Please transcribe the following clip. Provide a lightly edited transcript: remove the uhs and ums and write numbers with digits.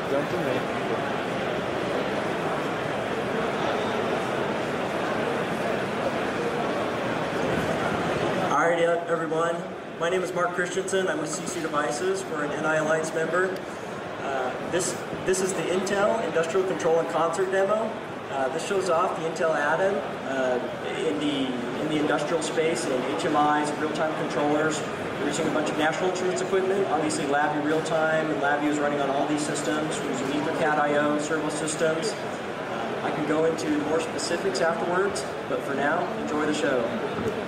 Done to me. Alrighty, everyone. My name is Mark Christensen. I'm with CC Devices. We're an NI Alliance member. This is the Intel Industrial Control and Concert demo. This shows off the Intel Atom in the industrial space in HMIs, real-time controllers. We're using a bunch of National Instruments equipment. Obviously, LabVIEW real-time, and LabVIEW is running on all these systems. We're using EtherCAT I/O servo systems. I can go into more specifics afterwards, but for now, enjoy the show.